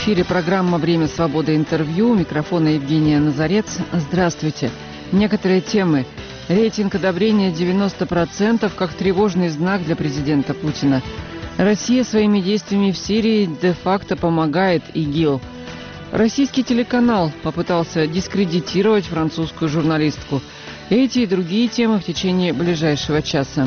эфире программа «Время свободы. Интервью». У микрофона Евгения Назарец. Здравствуйте. Некоторые темы. Рейтинг одобрения 90% как тревожный знак для президента Путина. Россия своими действиями в Сирии де-факто помогает ИГИЛ. Российский телеканал попытался дискредитировать французскую журналистку. Эти и другие темы в течение ближайшего часа.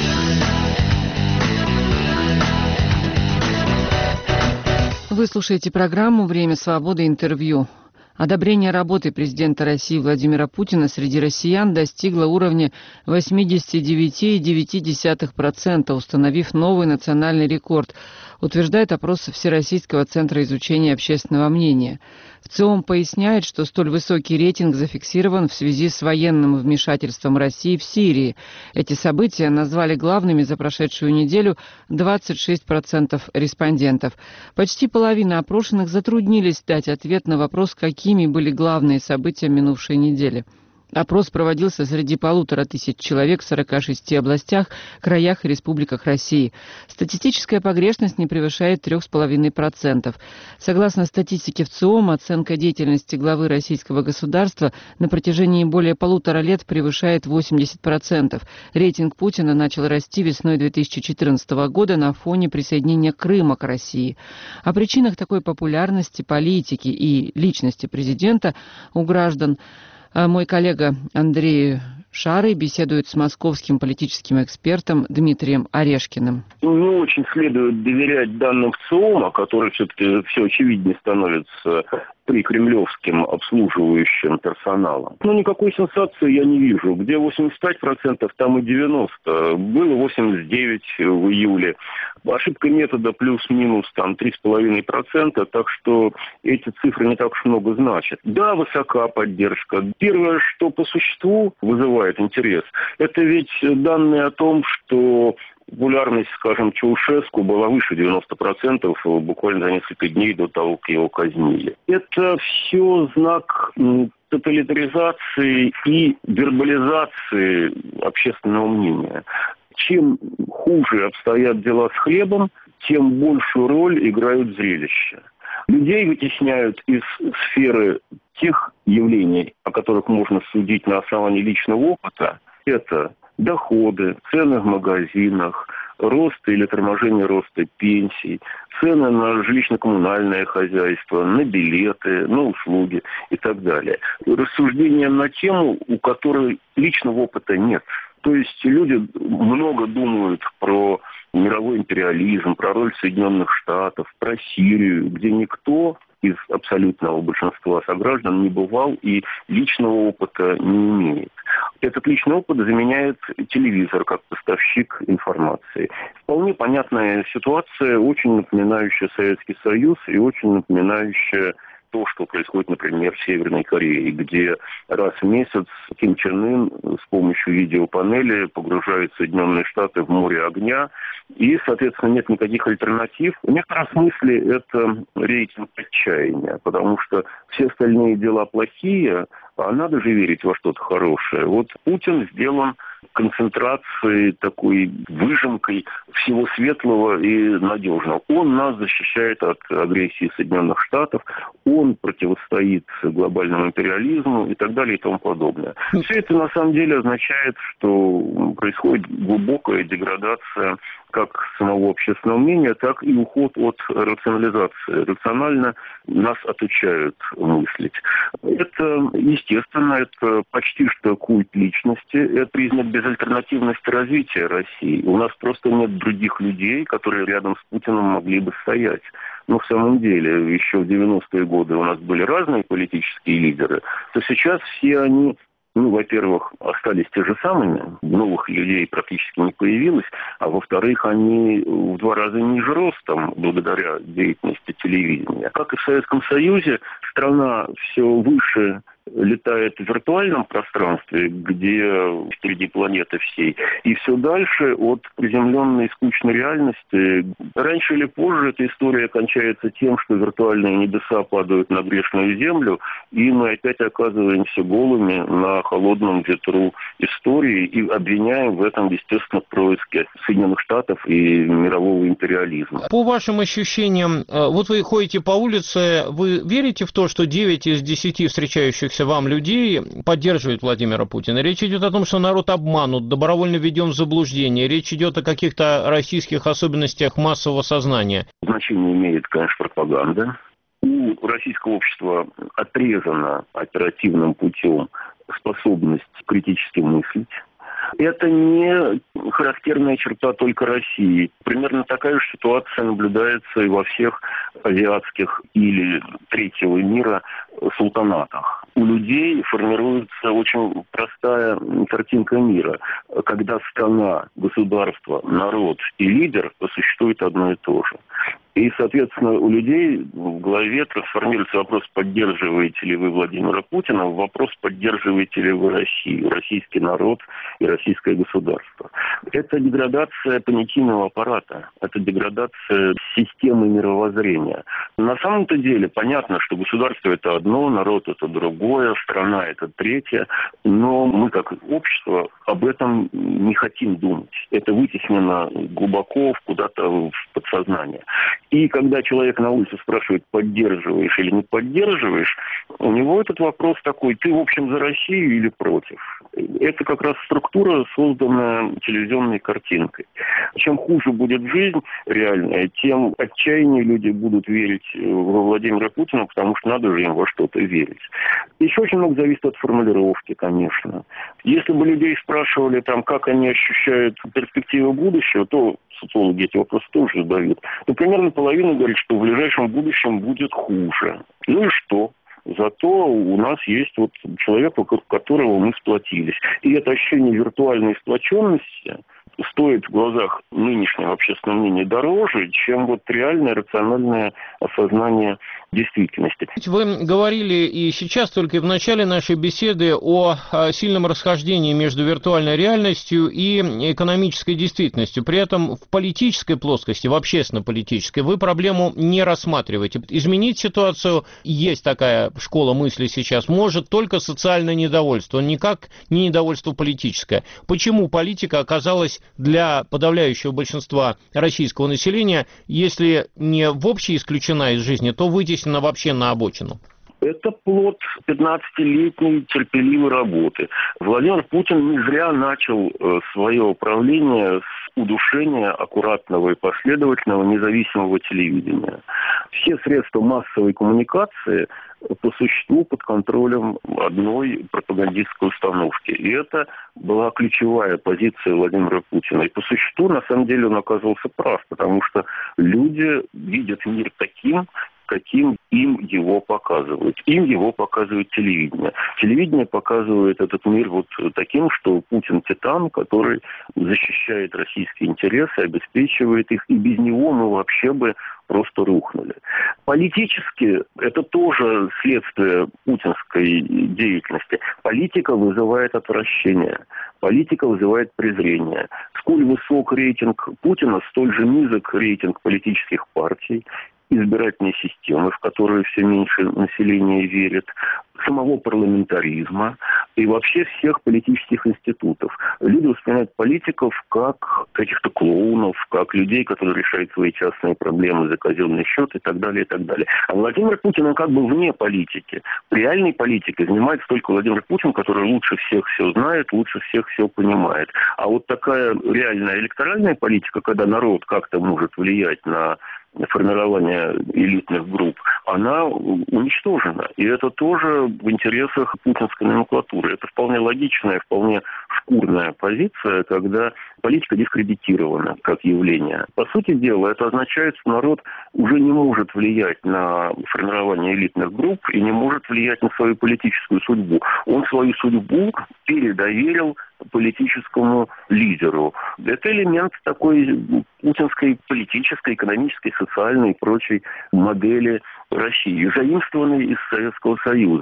Вы слушаете программу «Время свободы. Интервью». Одобрение работы президента России Владимира Путина среди россиян достигло уровня 89,9%, установив новый национальный рекорд, утверждает опрос Всероссийского центра изучения общественного мнения. ВЦИОМ поясняет, что столь высокий рейтинг зафиксирован в связи с военным вмешательством России в Сирии. Эти события назвали главными за прошедшую неделю 26% респондентов. Почти половина опрошенных затруднились дать ответ на вопрос, какими были главные события минувшей недели. Опрос проводился среди 1500 человек в 46 областях, краях и республиках России. Статистическая погрешность не превышает 3,5%. Согласно статистике ВЦИОМ, оценка деятельности главы российского государства на протяжении более 1,5 лет превышает 80%. Рейтинг Путина начал расти весной 2014 года на фоне присоединения Крыма к России. О причинах такой популярности политики и личности президента у граждан мой коллега Андрей Шарый беседует с московским политическим экспертом Дмитрием Орешкиным. Не очень следует доверять данным ВЦИОМа, которые все-таки все очевиднее становятся при кремлевским обслуживающим персоналом. Но никакой сенсации я не вижу. Где 85%, там и 90%. Было 89% в июле. Ошибка метода плюс-минус там 3,5%, так что эти цифры не так уж много значат. Да, высока поддержка. Первое, что по существу вызывает интерес, это ведь данные о том, что популярность, скажем, Чаушеску была выше 90% буквально за несколько дней до того, как его казнили. Это все знак тоталитаризации и вербализации общественного мнения. Чем хуже обстоят дела с хлебом, тем большую роль играют зрелища. Людей вытесняют из сферы тех явлений, о которых можно судить на основании личного опыта. Это доходы, цены в магазинах, рост или торможение роста пенсий, цены на жилищно-коммунальное хозяйство, на билеты, на услуги и так далее. Рассуждения на тему, у которой личного опыта нет. То есть люди много думают про мировой империализм, про роль Соединенных Штатов, про Сирию, где никто из абсолютного большинства сограждан не бывал и личного опыта не имеет. Этот личный опыт заменяет телевизор как поставщик информации. Вполне понятная ситуация, очень напоминающая Советский Союз и очень напоминающая то, что происходит, например, в Северной Корее, где раз в месяц Ким Чен Ын с помощью видеопанели погружает Соединенные Штаты в море огня, и, соответственно, нет никаких альтернатив. В некотором смысле это рейтинг отчаяния, потому что все остальные дела плохие, а надо же верить во что-то хорошее. Вот Путин сделан концентрацией, такой выжимкой всего светлого и надежного. Он нас защищает от агрессии Соединенных Штатов, он противостоит глобальному империализму и так далее и тому подобное. Все это на самом деле означает, что происходит глубокая деградация как самого общественного мнения, так и уход от рационализации. Рационально нас отучают мыслить. Это, естественно, это почти что культ личности, это признак безальтернативности развития России. У нас просто нет других людей, которые рядом с Путиным могли бы стоять. Но в самом деле, еще в 90-е годы у нас были разные политические лидеры, то сейчас все они, во-первых, остались те же самыми, новых людей практически не появилось, а во-вторых, они в 2 раза ниже ростом благодаря деятельности телевидения. Как и в Советском Союзе, страна все выше летает в виртуальном пространстве, где впереди планеты всей, и все дальше от приземленной скучной реальности. Раньше или позже эта история кончается тем, что виртуальные небеса падают на грешную землю, и мы опять оказываемся голыми на холодном ветру истории и обвиняем в этом, естественно, происки Соединенных Штатов и мирового империализма. По вашим ощущениям, вот вы ходите по улице, вы верите в то, что 9 из 10 встречающихся вам людей поддерживают Владимира Путина? Речь идет о том, что народ обманут, добровольно введен в заблуждение. Речь идет о каких-то российских особенностях массового сознания. Значение имеет, конечно, пропаганда. У российского общества отрезана оперативным путем способность критически мыслить. Это не характерная черта только России. Примерно такая же ситуация наблюдается и во всех азиатских или третьего мира султанатах. У людей формируется очень простая картинка мира, когда страна, государство, народ и лидер существует одно и то же. И, соответственно, у людей в голове трансформируется вопрос, поддерживаете ли вы Владимира Путина, в вопрос, поддерживаете ли вы Россию, российский народ и российское государство. Это деградация понятийного аппарата, это деградация системы мировоззрения. На самом-то деле понятно, что государство – это одно, народ – это другое, страна – это третье, но мы, как общество, об этом не хотим думать. Это вытеснено глубоко куда-то в подсознание. И когда человек на улице спрашивает, поддерживаешь или не поддерживаешь, у него этот вопрос такой, ты, в общем, за Россию или против? Это как раз структура, созданная телевизионной картинкой. Чем хуже будет жизнь реальная, тем отчаяннее люди будут верить во Владимира Путина, потому что надо же им во что-то верить. Еще очень много зависит от формулировки, конечно. Если бы людей спрашивали, там, как они ощущают перспективы будущего, то социологи эти вопросы тоже задают, то примерно половина говорит, что в ближайшем будущем будет хуже. Ну и что? Зато у нас есть вот человек, вокруг которого мы сплотились. И это ощущение виртуальной сплоченности стоит в глазах нынешнего общественного мнения дороже, чем вот реальное рациональное осознание действительности. Вы говорили и сейчас, только и в начале нашей беседы, о сильном расхождении между виртуальной реальностью и экономической действительностью. При этом в политической плоскости, в общественно-политической, вы проблему не рассматриваете. Изменить ситуацию, есть такая школа мысли сейчас, может только социальное недовольство, никак не недовольство политическое. Почему политика оказалась для подавляющего большинства российского населения, если не в общем исключена из жизни, то вытеснена вообще на обочину? Это плод 15-летней терпеливой работы. Владимир Путин не зря начал свое правление с удушения аккуратного и последовательного независимого телевидения. Все средства массовой коммуникации по существу под контролем одной пропагандистской установки. И это была ключевая позиция Владимира Путина. И по существу, на самом деле, он оказался прав, потому что люди видят мир таким, каким им его показывают. Им его показывает телевидение. Телевидение показывает этот мир вот таким, что Путин титан, который защищает российские интересы, обеспечивает их, и без него мы вообще бы просто рухнули. Политически это тоже следствие путинской деятельности. Политика вызывает отвращение. Политика вызывает презрение. Сколь высок рейтинг Путина, столь же низок рейтинг политических партий, избирательной системы, в которую все меньше населения верит, самого парламентаризма и вообще всех политических институтов. Люди воспринимают политиков как каких-то клоунов, как людей, которые решают свои частные проблемы за казенный счет и так далее, и так далее. А Владимир Путин, он как бы вне политики. В реальной политике занимается только Владимир Путин, который лучше всех все знает, лучше всех все понимает. А вот такая реальная электоральная политика, когда народ как-то может влиять на формирование элитных групп, она уничтожена. И это тоже в интересах путинской номенклатуры. Это вполне логичная, вполне шкурная позиция, когда политика дискредитирована как явление. По сути дела, это означает, что народ уже не может влиять на формирование элитных групп и не может влиять на свою политическую судьбу. Он свою судьбу передоверил политическому лидеру. Это элемент такой путинской политической, экономической, социальной и прочей модели России, заимствованной из Советского Союза.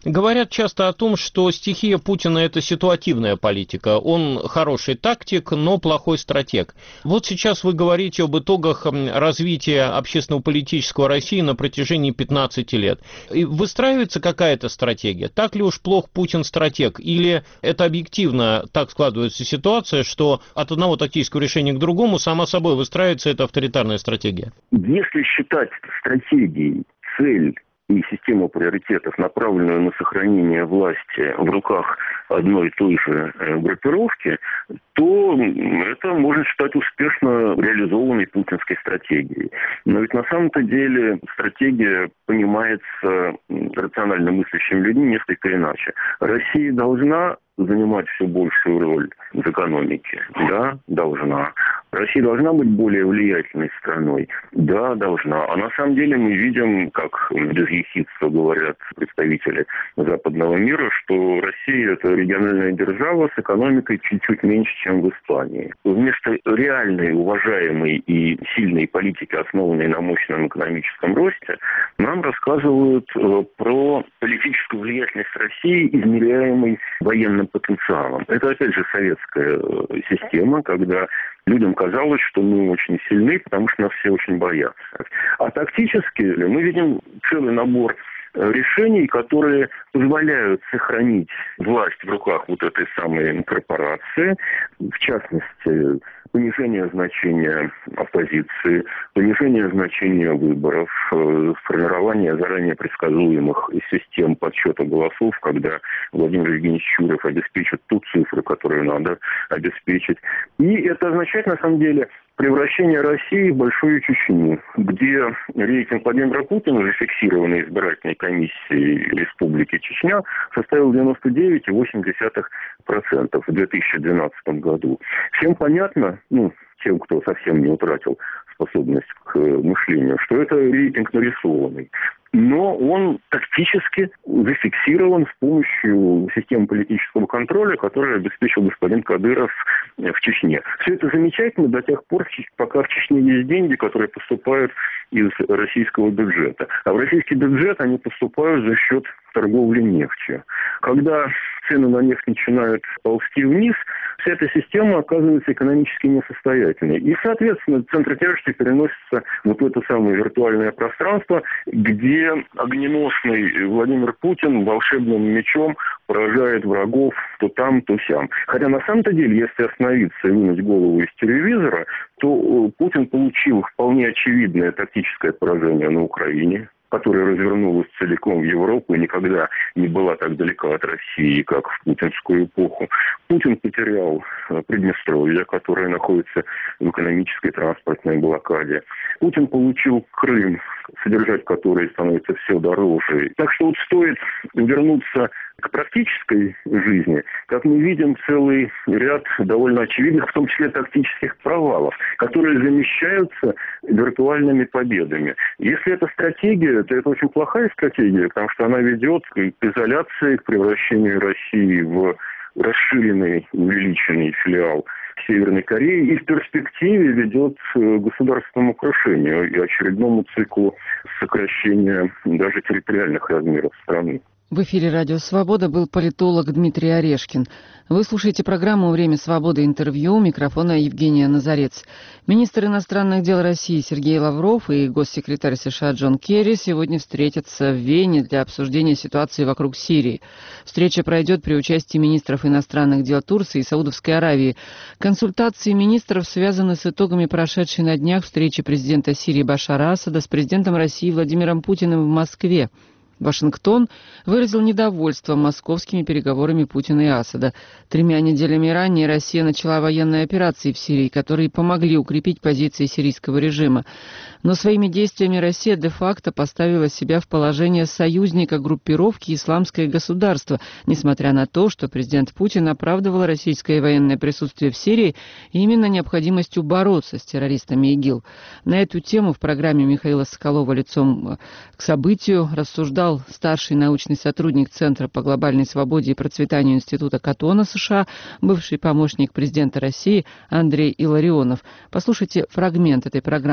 Говорят часто о том, что стихия Путина – это ситуативная политика. Он хороший тактик, но плохой стратег. Вот сейчас вы говорите об итогах развития общественно-политического России на протяжении 15 лет. И выстраивается какая-то стратегия? Так ли уж плох Путин стратег? Или это объективно так складывается ситуация, что от одного тактического решения к другому сама собой выстраивается эта авторитарная стратегия? Если считать стратегией цель и систему приоритетов, направленную на сохранение власти в руках одной и той же группировки, то это можно считать успешно реализованной путинской стратегией. Но ведь на самом-то деле стратегия понимается рационально мыслящими людьми несколько иначе. Россия должна занимать все большую роль в экономике? Да, должна. Россия должна быть более влиятельной страной? Да, должна. А на самом деле мы видим, как без ехидства говорят представители западного мира, что Россия – это региональная держава с экономикой чуть-чуть меньше, чем в Испании. Вместо реальной, уважаемой и сильной политики, основанной на мощном экономическом росте, нам рассказывают про политическую влиятельность России, измеряемой военным потенциалом. Это, опять же, советская система, когда людям казалось, что мы очень сильны, потому что нас все очень боятся. А тактически мы видим целый набор решений, которые позволяют сохранить власть в руках вот этой самой корпорации, в частности, понижение значения оппозиции, понижение значения выборов, формирование заранее предсказуемых систем подсчета голосов, когда Владимир Евгеньевич Чуров обеспечит ту цифру, которую надо обеспечить. И это означает, на самом деле, превращение России в большую Чечню, где рейтинг Владимира Путина, зафиксированный избирательной комиссией Республики Чечня, составил 99,8% в 2012 году. Всем понятно, тем, кто совсем не утратил способность к мышлению, что это рейтинг нарисованный. Но он тактически зафиксирован с помощью системы политического контроля, которую обеспечил господин Кадыров в Чечне. Все это замечательно до тех пор, пока в Чечне есть деньги, которые поступают из российского бюджета. А в российский бюджет они поступают за счет торговли нефтью. Когда цены на нефть начинают ползти вниз, вся эта система оказывается экономически несостоятельной. И, соответственно, центр тяжести переносится вот в это самое виртуальное пространство, где огненосный Владимир Путин волшебным мечом поражает врагов то там, то сям. Хотя на самом-то деле, если остановиться и вынуть голову из телевизора, то Путин получил вполне очевидное тактическое поражение на Украине, которая развернулась целиком в Европу и никогда не была так далека от России, как в путинскую эпоху. Путин потерял Приднестровье, которое находится в экономической транспортной блокаде. Путин получил Крым, содержать который становится все дороже. Так что вот стоит вернуться к практической жизни, как мы видим, целый ряд довольно очевидных, в том числе тактических провалов, которые замещаются виртуальными победами. Если это стратегия, то это очень плохая стратегия, потому что она ведет к изоляции, к превращению России в расширенный, увеличенный филиал Северной Кореи и в перспективе ведет к государственному крушению и очередному циклу сокращения даже территориальных размеров страны. В эфире «Радио Свобода» был политолог Дмитрий Орешкин. Вы слушаете программу «Время свободы. Интервью». У микрофона Евгения Назарец. Министр иностранных дел России Сергей Лавров и госсекретарь США Джон Керри сегодня встретятся в Вене для обсуждения ситуации вокруг Сирии. Встреча пройдет при участии министров иностранных дел Турции и Саудовской Аравии. Консультации министров связаны с итогами прошедшей на днях встречи президента Сирии Башара Асада с президентом России Владимиром Путиным в Москве. Вашингтон выразил недовольство московскими переговорами Путина и Асада. 3 неделями ранее Россия начала военные операции в Сирии, которые помогли укрепить позиции сирийского режима. Но своими действиями Россия де-факто поставила себя в положение союзника группировки «Исламское государство», несмотря на то, что президент Путин оправдывал российское военное присутствие в Сирии именно необходимостью бороться с террористами ИГИЛ. На эту тему в программе Михаила Соколова «Лицом к событию» рассуждал старший научный сотрудник Центра по глобальной свободе и процветанию Института Каттона США, бывший помощник президента России Андрей Илларионов. Послушайте фрагмент этой программы.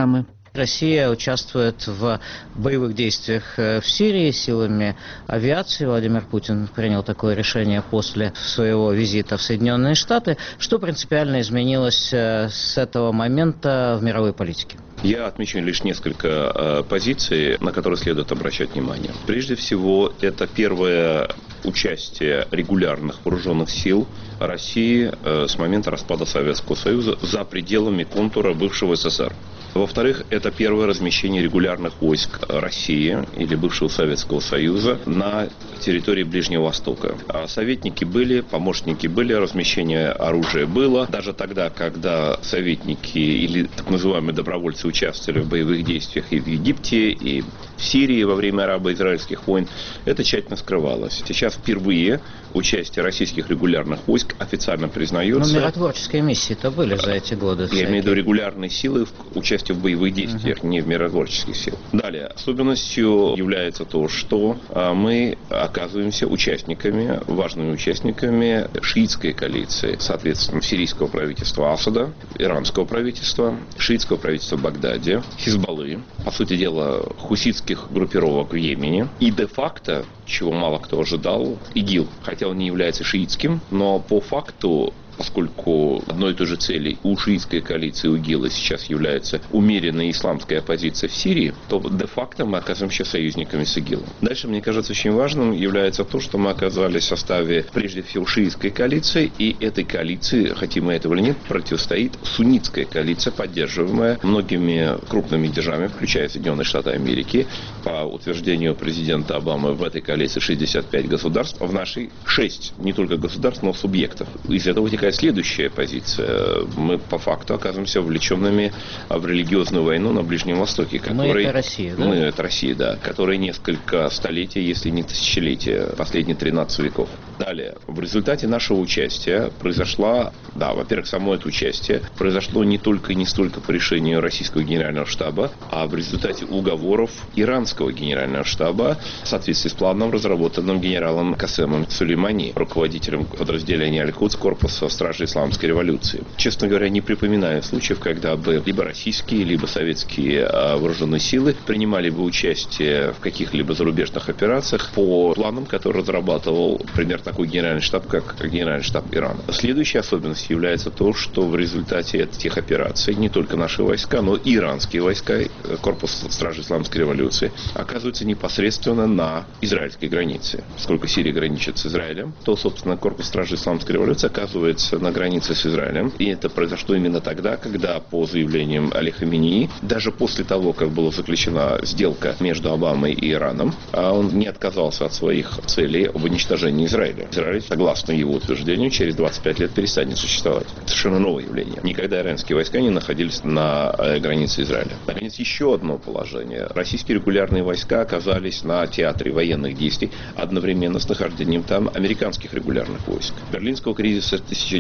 Россия участвует в боевых действиях в Сирии силами авиации. Владимир Путин принял такое решение после своего визита в Соединенные Штаты. Что принципиально изменилось с этого момента в мировой политике? Я отмечу лишь несколько позиций, на которые следует обращать внимание. Прежде всего, это первое участие регулярных вооруженных сил России с момента распада Советского Союза за пределами контура бывшего СССР. Во-вторых, это первое размещение регулярных войск России или бывшего Советского Союза на территории Ближнего Востока. Советники были, помощники были, размещение оружия было. Даже тогда, когда советники или так называемые добровольцы участвовали в боевых действиях и в Египте, и в Сирии во время арабо-израильских войн, это тщательно скрывалось. Сейчас впервые участие российских регулярных войск официально признается. Но миротворческие миссии-то были за эти годы. Я имею в виду регулярные силы участие в боевых действиях, не в миротворческих сил. Далее, особенностью является то, что мы оказываемся участниками, важными участниками шиитской коалиции, соответственно, сирийского правительства Асада, иранского правительства, шиитского правительства в Багдаде, Хизбаллы, по сути дела, хуситских группировок в Йемене и де-факто, чего мало кто ожидал, ИГИЛ, хотя он не является шиитским, но по факту, поскольку одной и той же цели у шиитской коалиции у ИГИЛа сейчас является умеренная исламская оппозиция в Сирии, то де-факто мы оказываемся союзниками с ИГИЛом. Дальше, мне кажется, очень важным является то, что мы оказались в составе, прежде всего, шиитской коалиции, и этой коалиции, хотим мы этого или нет, противостоит суннитская коалиция, поддерживаемая многими крупными державами, включая Соединенные Штаты Америки. По утверждению президента Обамы, в этой коалиции 65 государств, а в нашей 6, не только государств, но субъектов. Из этого вытекает следующая позиция. Мы по факту оказываемся вовлеченными в религиозную войну на Ближнем Востоке. Мы это Россия, да? Мы это Россия, да. Которая несколько столетий, если не тысячелетия, последние 13 веков. Далее. В результате нашего участия произошла, во-первых, само это участие произошло не только и не столько по решению российского генерального штаба, а в результате уговоров иранского генерального штаба в соответствии с планом, разработанным генералом Касемом Сулеймани, руководителем подразделения Аль-Кудс корпуса Стражи Исламской революции. Честно говоря, не припоминаю случаев, когда бы либо российские, либо советские вооруженные силы принимали бы участие в каких-либо зарубежных операциях по планам, которые разрабатывал, например, такой генеральный штаб, как генеральный штаб Ирана. Следующей особенностью является то, что в результате этих операций не только наши войска, но и иранские войска, корпус Стражи Исламской революции, оказываются непосредственно на израильской границе. Поскольку Сирия граничит с Израилем, то, собственно, корпус Стражи Исламской революции оказывается на границе с Израилем. И это произошло именно тогда, когда, по заявлениям Али Хаменеи, даже после того, как была заключена сделка между Обамой и Ираном, он не отказался от своих целей об уничтожении Израиля. Израиль, согласно его утверждению, через 25 лет перестанет существовать. Совершенно новое явление. Никогда иранские войска не находились на границе Израиля. Наконец, еще одно положение. Российские регулярные войска оказались на театре военных действий одновременно с нахождением там американских регулярных войск. Берлинского кризиса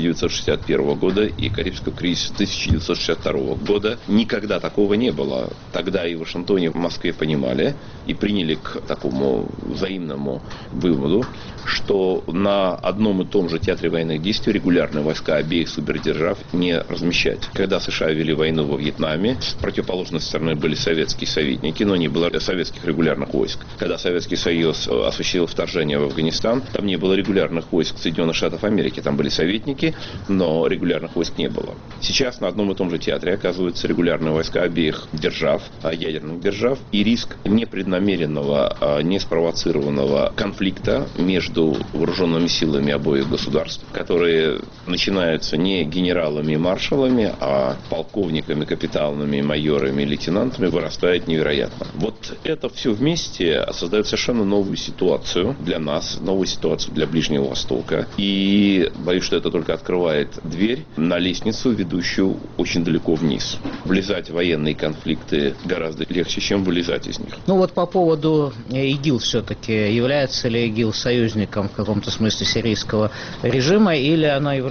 1961 года и Карибского кризиса 1962 года никогда такого не было. Тогда и в Вашингтоне, и в Москве понимали и приняли к такому взаимному выводу, что на одном и том же театре военных действий регулярные войска обеих супердержав не размещать. Когда США вели войну во Вьетнаме, с противоположной стороны были советские советники, но не было советских регулярных войск. Когда Советский Союз осуществил вторжение в Афганистан, там не было регулярных войск Соединенных Штатов Америки, там были советники, но регулярных войск не было. Сейчас на одном и том же театре оказываются регулярные войска обеих держав, ядерных держав, и риск непреднамеренного, не спровоцированного конфликта между вооруженными силами обоих государств, которые начинаются не генералами и маршалами, а полковниками, капитанами, майорами, лейтенантами, вырастает невероятно. Вот это все вместе создает совершенно новую ситуацию для нас, новую ситуацию для Ближнего Востока. И боюсь, что это только открывает дверь на лестницу, ведущую очень далеко вниз. Влезать в военные конфликты гораздо легче, чем вылезать из них. Ну вот по поводу ИГИЛ все-таки. Является ли ИГИЛ союзником в каком-то смысле сирийского режима, или она является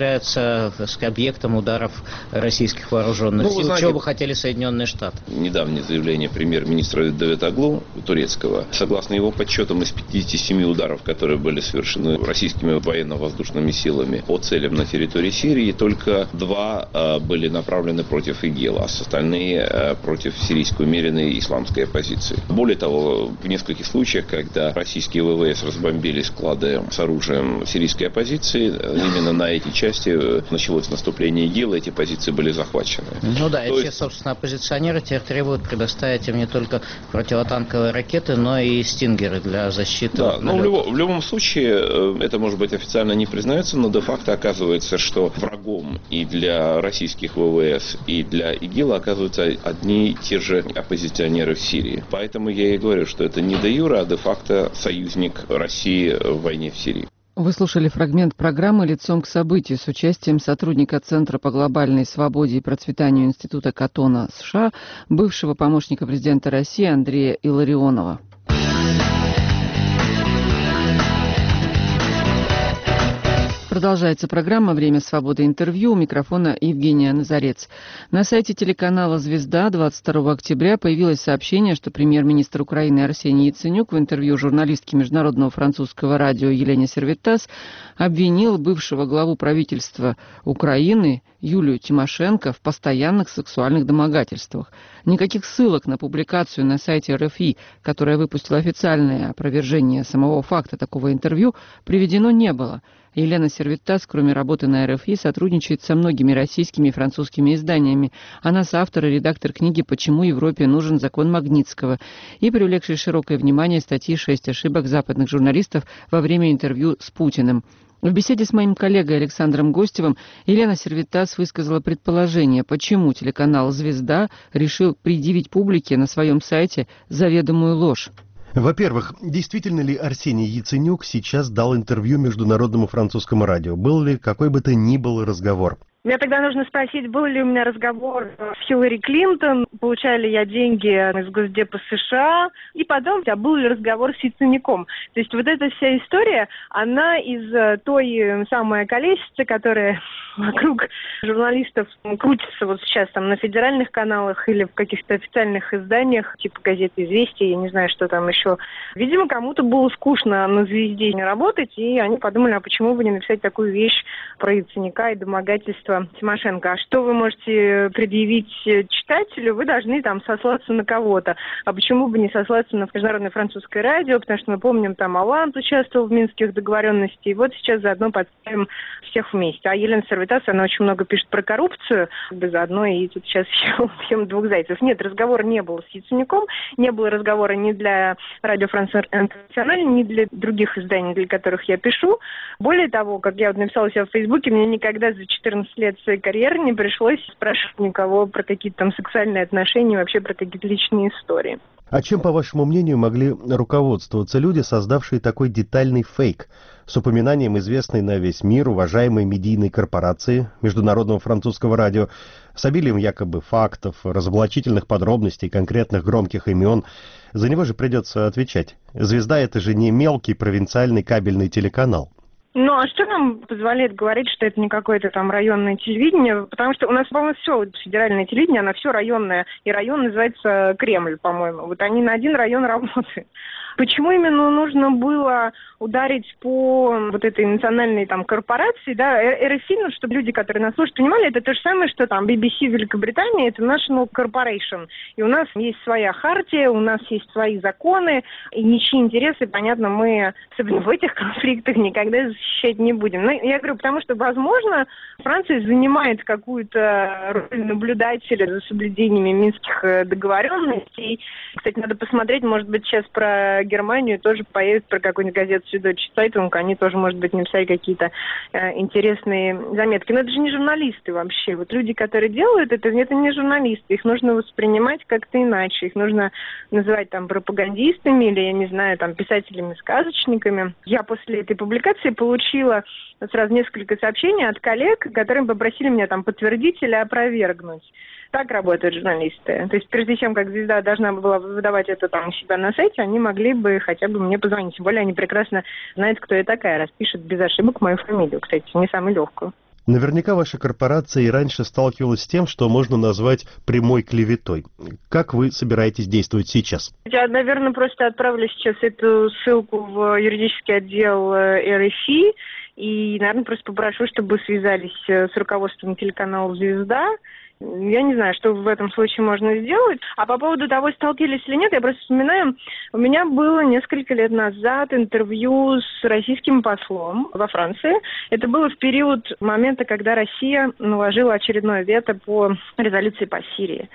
является объектом ударов российских вооруженных сил, знаете, чего бы хотели Соединенные Штаты. Недавнее заявление премьер-министра Давутоглу, турецкого, согласно его подсчетам, из 57 ударов, которые были совершены российскими военно-воздушными силами по целям на территории Сирии, только 2 были направлены против ИГИЛа, а остальные против сирийской умеренной исламской оппозиции. Более того, в нескольких случаях, когда российские ВВС разбомбили склады с оружием сирийской оппозиции, именно на эти части началось наступление ИГИЛа, эти позиции были захвачены. И все, собственно, оппозиционеры теперь требуют предоставить им не только противотанковые ракеты, но и стингеры для защиты. Да, но в любом случае, это, может быть, официально не признается, но де-факто оказывается, что врагом и для российских ВВС, и для ИГИЛа оказываются одни и те же оппозиционеры в Сирии. Поэтому я и говорю, что это не де-юре, а де-факто союзник России в войне в Сирии. Вы слушали фрагмент программы «Лицом к событию» с участием сотрудника Центра по глобальной свободе и процветанию Института Каттона США, бывшего помощника президента России Андрея Илларионова. Продолжается программа «Время свободы. Интервью». У микрофона Евгения Назарец. На сайте телеканала «Звезда» 22 октября появилось сообщение, что премьер-министр Украины Арсений Яценюк в интервью журналистке Международного французского радио Елене Сервитас обвинил бывшего главу правительства Украины Юлию Тимошенко в постоянных сексуальных домогательствах. Никаких ссылок на публикацию на сайте РФИ, которая выпустила официальное опровержение самого факта такого интервью, приведено не было. Елена Сервитас, кроме работы на РФИ, сотрудничает со многими российскими и французскими изданиями. Она соавтор и редактор книги «Почему Европе нужен закон Магнитского» и привлекшей широкое внимание статьи «6 ошибок западных журналистов во время интервью с Путиным». В беседе с моим коллегой Александром Гостевым Елена Сервитас высказала предположение, почему телеканал «Звезда» решил предъявить публике на своем сайте заведомую ложь. Во-первых, действительно ли Арсений Яценюк сейчас дал интервью международному французскому радио? Был ли какой бы то ни был разговор? Мне тогда нужно спросить, был ли у меня разговор с Хиллари Клинтон, получаю ли я деньги из Госдепа США, и потом, был ли разговор с Яценюком. То есть вот эта вся история, она из той самой колесицы, которая вокруг журналистов крутится вот сейчас там на федеральных каналах или в каких-то официальных изданиях, типа газеты «Известия», я не знаю, что там еще. Видимо, кому-то было скучно на «Звезде» не работать, и они подумали, а почему бы не написать такую вещь про Яценюка и домогательство Тимошенко. А что вы можете предъявить читателю? Вы должны там сослаться на кого-то. А почему бы не сослаться на Международное французское радио? Потому что мы помним, там Оланд участвовал в минских договоренностях. И вот сейчас заодно подставим всех вместе. А Елена Сервитас, она очень много пишет про коррупцию. Заодно и тут сейчас еще убьем 2 зайцев. Нет, разговора не было с Яценюком. Не было разговора ни для радио Франс Интернациональ, ни для других изданий, для которых я пишу. Более того, как я вот написала у себя в Фейсбуке, мне никогда за 14 лет своей карьеры не пришлось спрашивать никого про какие-то там сексуальные отношения, вообще про какие-то личные истории. А чем, по вашему мнению, могли руководствоваться люди, создавшие такой детальный фейк с упоминанием известной на весь мир уважаемой медийной корпорации Международного французского радио, с обилием якобы фактов, разоблачительных подробностей, конкретных громких имен? За него же придется отвечать. «Звезда» — это же не мелкий провинциальный кабельный телеканал. Ну, а что нам позволяет говорить, что это не какое-то там районное телевидение? Потому что у нас, по-моему, все федеральное телевидение, оно все районное. И район называется Кремль, по-моему. Вот они на один район работают. Почему именно нужно было ударить по вот этой национальной там корпорации, да, РФИ, ну, чтобы люди, которые нас слушают, понимали, это то же самое, что там BBC в Великобритании, это National Corporation. И у нас есть своя хартия, у нас есть свои законы, и ничьи интересы, понятно, мы, особенно в этих конфликтах, никогда защищать не будем. Но я говорю, потому что, возможно, Франция занимает какую-то роль наблюдателя за соблюдениями минских договоренностей. Кстати, надо посмотреть, может быть, сейчас про Германию тоже появится про какую-нибудь газету Süddeutsche Zeitung, они тоже, может быть, написали какие-то интересные заметки. Но это же не журналисты вообще. Вот люди, которые делают это не журналисты. Их нужно воспринимать как-то иначе. Их нужно называть там пропагандистами или, я не знаю, там писателями-сказочниками. Я после этой публикации получила сразу несколько сообщений от коллег, которые попросили меня там подтвердить или опровергнуть. Так работают журналисты. То есть прежде чем как «Звезда» должна была выдавать это там у себя на сайте, они могли бы хотя бы мне позвонить. Тем более они прекрасно знают, кто я такая, раз пишет без ошибок мою фамилию, кстати, не самую легкую. Наверняка ваша корпорация и раньше сталкивалась с тем, что можно назвать прямой клеветой. Как вы собираетесь действовать сейчас? Я, наверное, просто отправлю сейчас эту ссылку в юридический отдел РФИ и, наверное, просто попрошу, чтобы связались с руководством телеканала «Звезда». Я не знаю, что в этом случае можно сделать. А по поводу того, сталкивались или нет, я просто вспоминаю, у меня было несколько лет назад интервью с российским послом во Франции. Это было в период момента, когда Россия наложила очередное вето по резолюции по Сирии.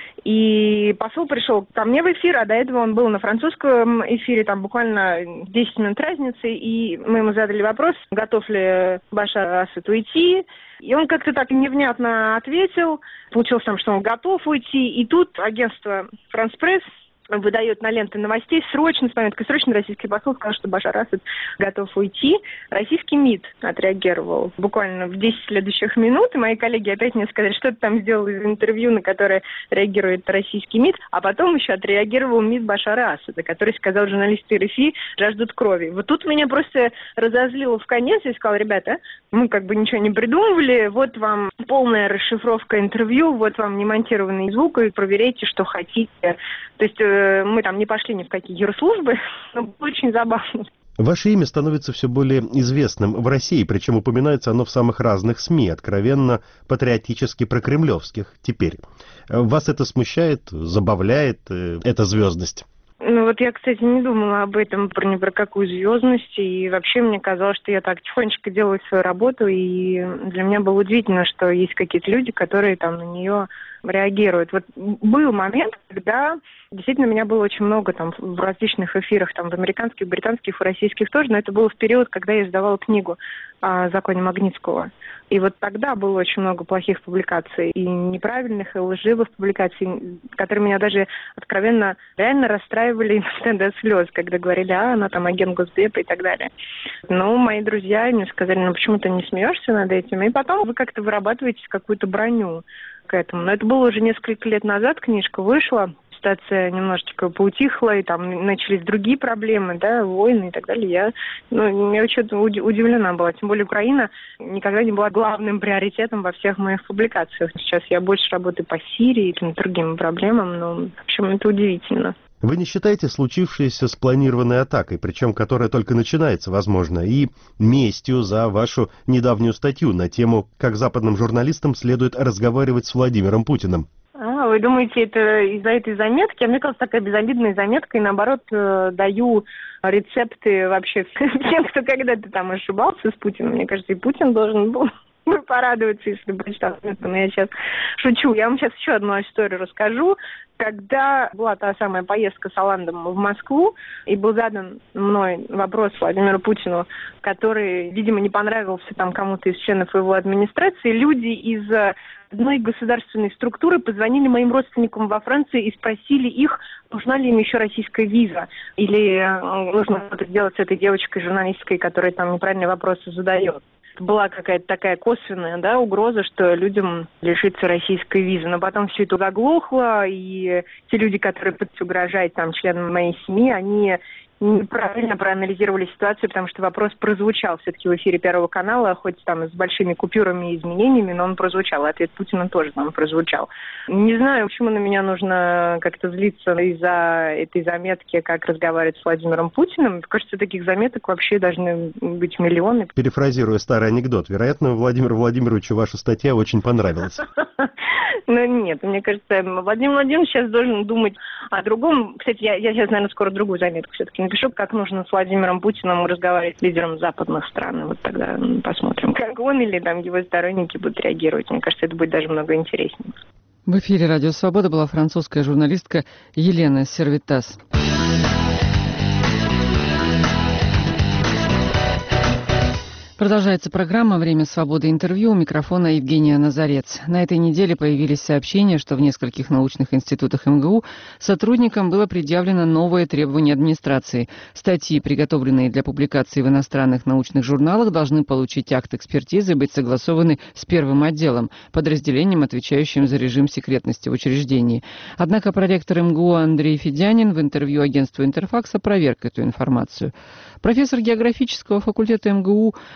И посол пришел ко мне в эфир, а до этого он был на французском эфире, там буквально 10 минут разницы, и мы ему задали вопрос, готов ли Башар Асад уйти. И он как-то так невнятно ответил. Получилось там, что он готов уйти. И тут агентство «Франс Пресс» выдает на ленты новостей срочно, с пометкой «Срочно» российский посол сказал, что Башар Асад готов уйти. Российский МИД отреагировал буквально в 10 следующих минут, и мои коллеги опять мне сказали, что ты там сделал из интервью, на которое реагирует российский МИД, а потом еще отреагировал МИД Башара Асада, который сказал, журналисты РФИ жаждут крови. Вот тут меня просто разозлило в конец, и сказал, ребята, мы как бы ничего не придумывали, вот вам полная расшифровка интервью, вот вам немонтированный звук, и проверяйте, что хотите. То есть мы там не пошли ни в какие юрслужбы, но было очень забавно. Ваше имя становится все более известным в России, причем упоминается оно в самых разных СМИ, откровенно патриотически прокремлевских теперь. Вас это смущает, забавляет, эта звездность? Ну вот я, кстати, не думала об этом, ни про какую звездность, и вообще мне казалось, что я так тихонечко делаю свою работу, и для меня было удивительно, что есть какие-то люди, которые там на нее реагируют. Вот был момент, когда действительно меня было очень много там в различных эфирах, там в американских, британских, в российских тоже, но это было в период, когда я издавала книгу о законе Магнитского. И вот тогда было очень много плохих публикаций, и неправильных, и лживых публикаций, которые меня даже откровенно реально расстраивали иногда до слез, когда говорили, она там агент Госдепа и так далее. Но мои друзья мне сказали, ну почему ты не смеешься над этим? И потом вы как-то вырабатываете какую-то броню к этому. Но это было уже несколько лет назад, книжка вышла, ситуация немножечко поутихла, и там начались другие проблемы, да, войны и так далее. Я очень удивлена была. Тем более Украина никогда не была главным приоритетом во всех моих публикациях. Сейчас я больше работаю по Сирии и другим проблемам, но, в общем, это удивительно. Вы не считаете случившееся спланированной атакой, причем которая только начинается, возможно, и местью за вашу недавнюю статью на тему, как западным журналистам следует разговаривать с Владимиром Путиным? Вы думаете, это из-за этой заметки? Мне кажется, такая безобидная заметка, и наоборот даю рецепты вообще всем, кто когда-то там ошибался с Путиным. Мне кажется, и Путин должен был порадоваться, если бы прочитал. Но я сейчас шучу. Я вам сейчас еще одну историю расскажу. Когда была та самая поездка с Оландом в Москву, и был задан мной вопрос Владимиру Путину, который, видимо, не понравился там кому-то из членов его администрации, люди из одной государственной структуры позвонили моим родственникам во Франции и спросили их, нужна ли им еще российская виза, или нужно что-то делать с этой девочкой журналисткой, которая там неправильные вопросы задает. Была какая-то такая косвенная, да, угроза, что людям лишится российской визы. Но потом все это заглохло, и те люди, которые пытаются угрожать там членам моей семьи, они неправильно проанализировали ситуацию, потому что вопрос прозвучал все-таки в эфире Первого канала, хоть там с большими купюрами и изменениями, но он прозвучал. Ответ Путина тоже там прозвучал. Не знаю, почему на меня нужно как-то злиться из-за этой заметки, как разговаривать с Владимиром Путиным. Мне кажется, таких заметок вообще должны быть миллионы. Перефразируя старый анекдот, вероятно, Владимиру Владимировичу ваша статья очень понравилась. Ну нет, мне кажется, Владимир Владимирович сейчас должен думать о другом. Кстати, я сейчас, наверное, скоро другую заметку все-таки напишу, как нужно с Владимиром Путиным разговаривать с лидером западных стран. Вот тогда посмотрим, как он или там его сторонники будут реагировать. Мне кажется, это будет даже много интереснее. В эфире «Радио Свобода» была французская журналистка Елена Сервитас. Продолжается программа «Время свободы. Интервью». У микрофона Евгения Назарец. На этой неделе появились сообщения, что в нескольких научных институтах МГУ сотрудникам было предъявлено новое требование администрации. Статьи, приготовленные для публикации в иностранных научных журналах, должны получить акт экспертизы и быть согласованы с первым отделом, подразделением, отвечающим за режим секретности в учреждении. Однако проректор МГУ Андрей Федянин в интервью агентству «Интерфакс» опроверг эту информацию. Профессор географического факультета МГУ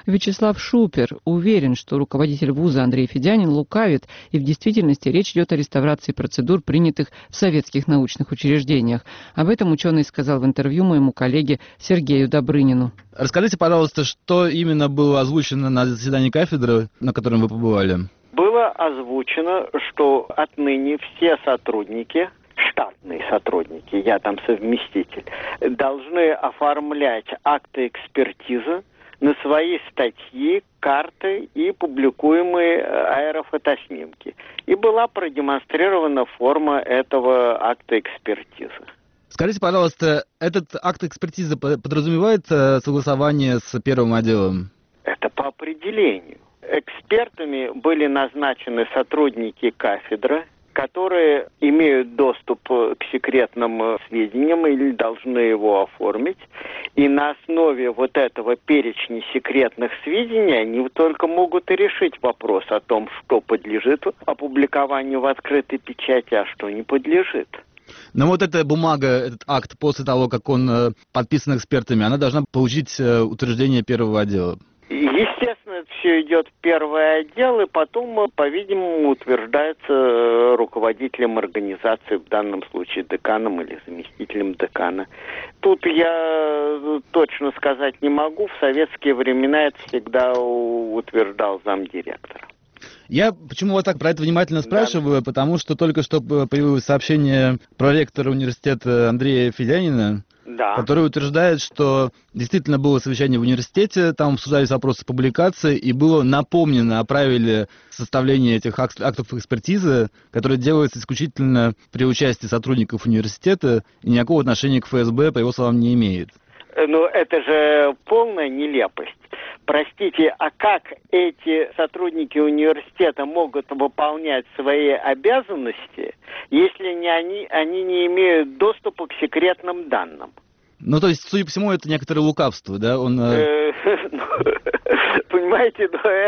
Вячеслав Шупер уверен, что руководитель вуза Андрей Федянин лукавит, и в действительности речь идет о реставрации процедур, принятых в советских научных учреждениях. Об этом ученый сказал в интервью моему коллеге Сергею Добрынину. Расскажите, пожалуйста, что именно было озвучено на заседании кафедры, на котором вы побывали? Было озвучено, что отныне все сотрудники, штатные сотрудники, я там совместитель, должны оформлять акты экспертизы на свои статьи, карты и публикуемые аэрофотоснимки. И была продемонстрирована форма этого акта экспертизы. Скажите, пожалуйста, этот акт экспертизы подразумевает согласование с первым отделом? Это по определению. Экспертами были назначены сотрудники кафедры, которые имеют доступ к секретным сведениям или должны его оформить. И на основе вот этого перечня секретных сведений они только могут и решить вопрос о том, что подлежит опубликованию в открытой печати, а что не подлежит. Но вот эта бумага, этот акт, после того, как он подписан экспертами, она должна получить утверждение первого отдела. Естественно, это все идет в первый отдел, и потом, по-видимому, утверждается руководителем организации, в данном случае деканом или заместителем декана. Тут я точно сказать не могу. В советские времена это всегда утверждал замдиректора. Я почему вас так про это внимательно спрашиваю, потому что только что появилось сообщение проректора университета Андрея Федянина, который утверждает, что действительно было совещание в университете, там обсуждались вопросы публикации, и было напомнено о правиле составления этих актов экспертизы, которые делаются исключительно при участии сотрудников университета, и никакого отношения к ФСБ, по его словам, не имеет. Ну, это же полная нелепость. Простите, а как эти сотрудники университета могут выполнять свои обязанности, если они не имеют доступа к секретным данным? Ну, то есть, судя по всему, это некоторое лукавство, да? Понимаете,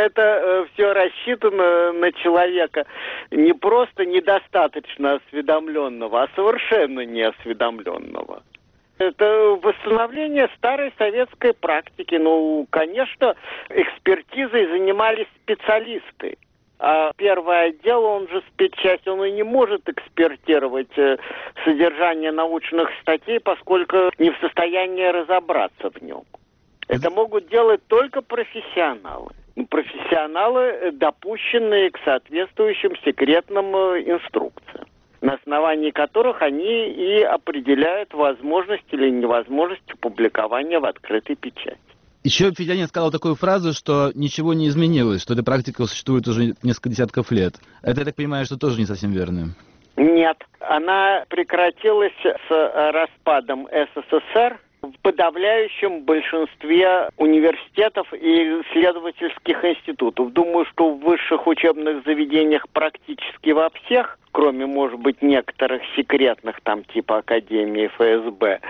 это все рассчитано на человека не просто недостаточно осведомленного, а совершенно неосведомленного. Это восстановление старой советской практики. Ну, конечно, экспертизой занимались специалисты. А первый отдел, он же спецчасть, он и не может экспертировать содержание научных статей, поскольку не в состоянии разобраться в нем. Это могут делать только профессионалы. Профессионалы, допущенные к соответствующим секретным инструкциям, на основании которых они и определяют возможность или невозможность публикования в открытой печати. Еще Федянин сказал такую фразу, что ничего не изменилось, что эта практика существует уже несколько десятков лет. Это, я так понимаю, что тоже не совсем верно. Нет, она прекратилась с распадом СССР в подавляющем большинстве университетов и исследовательских институтов. Думаю, что в высших учебных заведениях практически во всех, кроме, может быть, некоторых секретных, там, типа Академии ФСБ,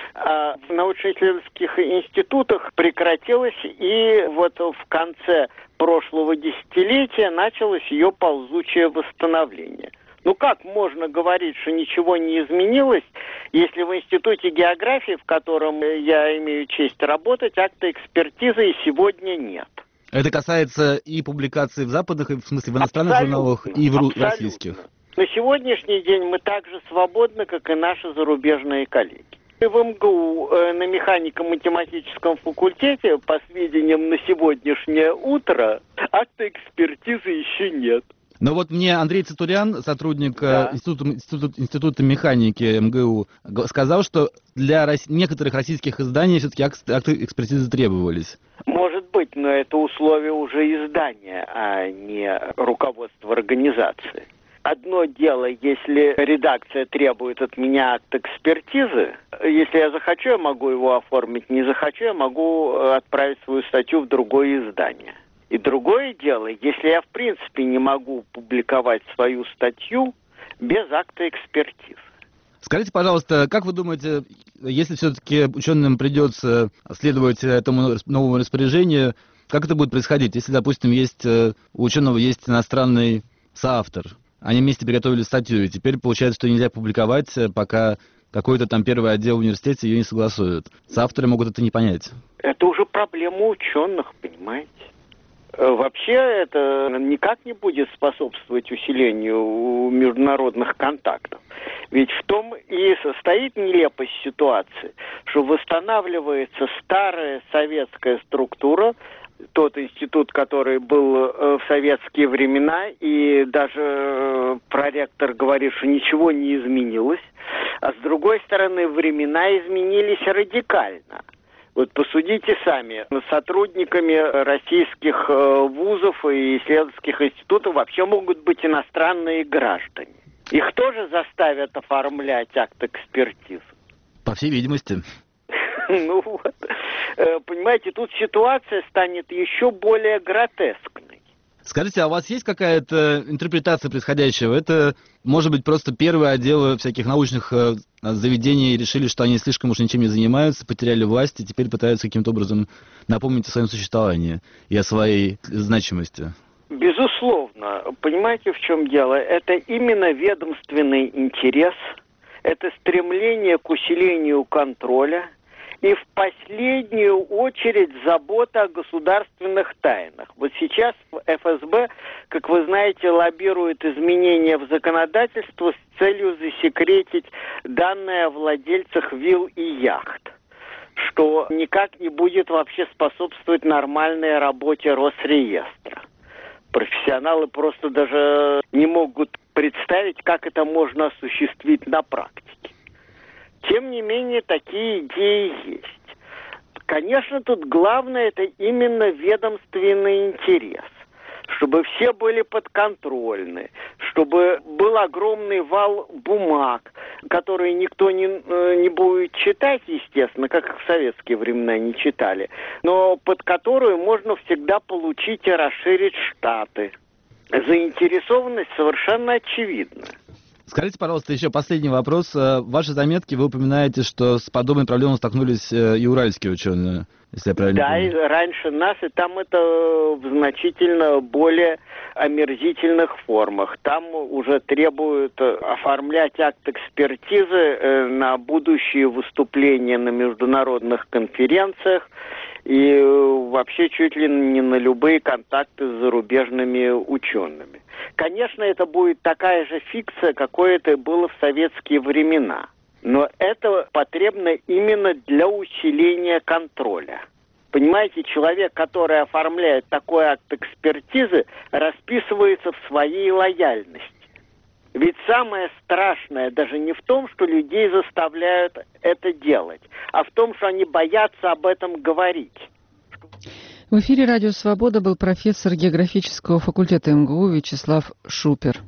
а в научно-исследовательских институтах прекратилось, и вот в конце прошлого десятилетия началось ее ползучее восстановление. Ну как можно говорить, что ничего не изменилось, если в Институте географии, в котором я имею честь работать, акта экспертизы и сегодня нет? Это касается и публикаций в западных, в смысле в иностранных журналах, и в российских. На сегодняшний день мы так же свободны, как и наши зарубежные коллеги. В МГУ на механико-математическом факультете, по сведениям на сегодняшнее утро, акта экспертизы еще нет. Но вот мне Андрей Цитуриан, сотрудник Института механики МГУ, сказал, что для некоторых российских изданий все-таки акты экспертизы требовались. Может быть, но это условие уже издания, а не руководства организации. Одно дело, если редакция требует от меня акт экспертизы, если я захочу, я могу его оформить, не захочу, я могу отправить свою статью в другое издание. И другое дело, если я в принципе не могу публиковать свою статью без акта экспертизы. Скажите, пожалуйста, как вы думаете, если все-таки ученым придется следовать этому новому распоряжению, как это будет происходить, если, допустим, у ученого есть иностранный соавтор, они вместе приготовили статью, и теперь получается, что нельзя публиковать, пока какой-то там первый отдел в университете ее не согласует. Соавторы могут это не понять. Это уже проблема ученых, понимаете? Вообще это никак не будет способствовать усилению международных контактов. Ведь в том и состоит нелепость ситуации, что восстанавливается старая советская структура, тот институт, который был в советские времена, и даже проректор говорит, что ничего не изменилось, а с другой стороны, времена изменились радикально. Вот посудите сами, сотрудниками российских вузов и исследовательских институтов вообще могут быть иностранные граждане. Их тоже заставят оформлять акт экспертизы? По всей видимости. Ну вот. Понимаете, тут ситуация станет еще более гротескной. Скажите, а у вас есть какая-то интерпретация происходящего? Это, может быть, просто первые отделы всяких научных заведений решили, что они слишком уж ничем не занимаются, потеряли власть и теперь пытаются каким-то образом напомнить о своем существовании и о своей значимости? Безусловно. Понимаете, в чем дело? Это именно ведомственный интерес, это стремление к усилению контроля, и в последнюю очередь забота о государственных тайнах. Вот сейчас ФСБ, как вы знаете, лоббирует изменения в законодательство с целью засекретить данные о владельцах вилл и яхт, что никак не будет вообще способствовать нормальной работе Росреестра. Профессионалы просто даже не могут представить, как это можно осуществить на практике. Тем не менее, такие идеи есть. Конечно, тут главное это именно ведомственный интерес. Чтобы все были подконтрольны, чтобы был огромный вал бумаг, которые никто не будет читать, естественно, как в советские времена не читали, но под которую можно всегда получить и расширить штаты. Заинтересованность совершенно очевидна. Скажите, пожалуйста, еще последний вопрос. В вашей заметке вы упоминаете, что с подобной проблемой столкнулись и уральские ученые, если я правильно помню. Да, и раньше нас, и там это в значительно более омерзительных формах. Там уже требуют оформлять акт экспертизы на будущие выступления на международных конференциях и вообще чуть ли не на любые контакты с зарубежными учеными. Конечно, это будет такая же фикция, какой это было в советские времена. Но это потребно именно для усиления контроля. Понимаете, человек, который оформляет такой акт экспертизы, расписывается в своей лояльности. Ведь самое страшное даже не в том, что людей заставляют это делать, а в том, что они боятся об этом говорить. В эфире «Радио Свобода» был профессор географического факультета МГУ Вячеслав Шупер.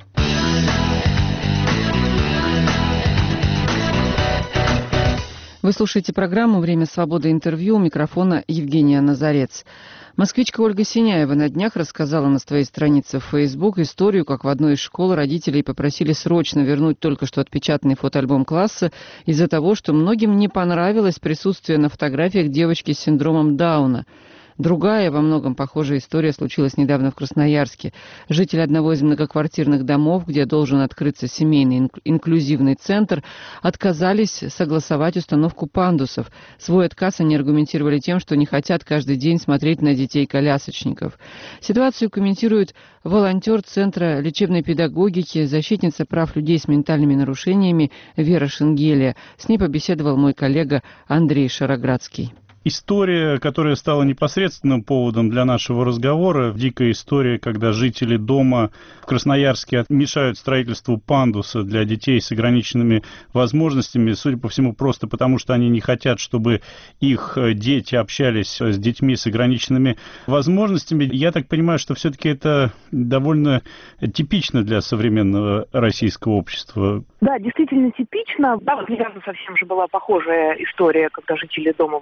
Вы слушаете программу «Время свободы. Интервью». У микрофона Евгения Назарец. Москвичка Ольга Синяева на днях рассказала на своей странице в Facebook историю, как в одной из школ родителей попросили срочно вернуть только что отпечатанный фотоальбом класса из-за того, что многим не понравилось присутствие на фотографиях девочки с синдромом Дауна. Другая, во многом похожая история случилась недавно в Красноярске. Жители одного из многоквартирных домов, где должен открыться семейный инклюзивный центр, отказались согласовать установку пандусов. Свой отказ они аргументировали тем, что не хотят каждый день смотреть на детей-колясочников. Ситуацию комментирует волонтер Центра лечебной педагогики, защитница прав людей с ментальными нарушениями Вера Шенгелия. С ней побеседовал мой коллега Андрей Шароградский. История, которая стала непосредственным поводом для нашего разговора, дикая история, когда жители дома в Красноярске мешают строительству пандуса для детей с ограниченными возможностями, судя по всему, просто потому, что они не хотят, чтобы их дети общались с детьми с ограниченными возможностями. Я так понимаю, что все-таки это довольно типично для современного российского общества. Да, действительно типично. Да, вот недавно совсем же была похожая история, когда жители дома возражали